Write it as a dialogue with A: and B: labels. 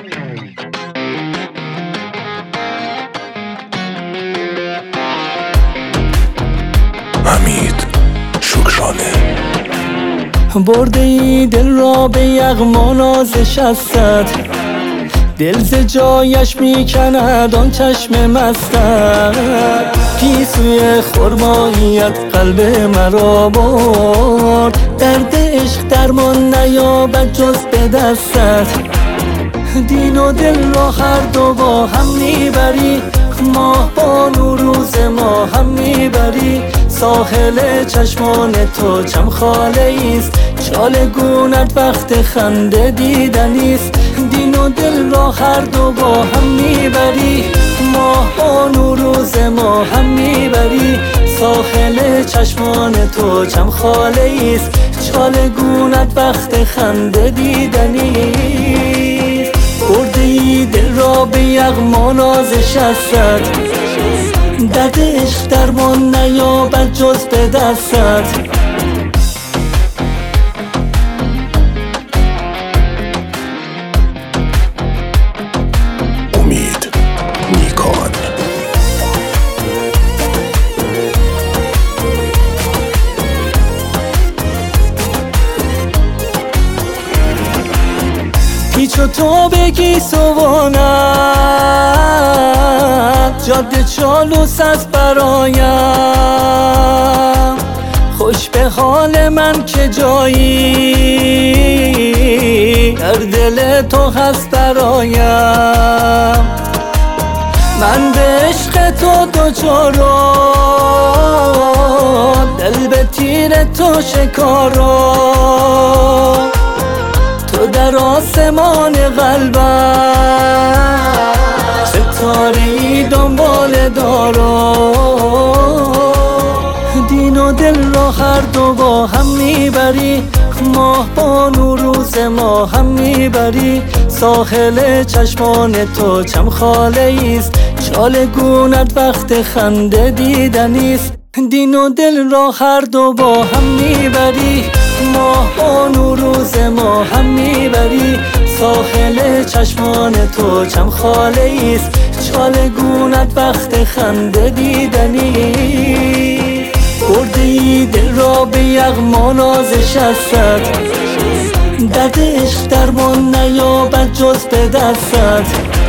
A: حمید شکرانه.
B: برده ای دل را به یغما نازش هستد، دل ز جایش میکند آن چشم مستت. گیسوی خرماییت قلب مرا برد، درد عشق درمان نیابد جز به دستت. دین و دل را هر دو با هم میبری، ماه با روز ما هم میبری. ساحل چشمان تو چمخاله ایست، چالگونت وقت خنده دیدنیست. دین و دل را هر دو با هم میبری، ماه با روز ما هم میبری. ساحل چشمان تو چمخاله ایست، چالگونت وقت خنده دیدنیست. بردی دل را به یغما نازش هستد، درد عشق درمان نیابد جز به دستت.
A: امید نیکان.
B: پیچ و تو بگی سوانت، جاده چالوس است برایم. خوش به حال من که جایی در دل تو هست برایم. من به عشق تو دوچارم، دل به تیر تو شکارم. تو در آسمان قلبم، ستاره‌ای دنبال دارم. دین و دل را هر دو با هم میبری، ماه با روز ما هم میبری. ساحل چشمان تو چمخاله ایست، چالگونت وقت خنده دیدنیست. دین و دل را هر دو با هم میبری، ماه با روز ما هم میبری. ساحل چشمان تو چمخاله ایست، چالگونت وقت خنده دیدنیست. بردی دل را به یغما نازش هستد، درد عشق درمان نیابد جز به دستت.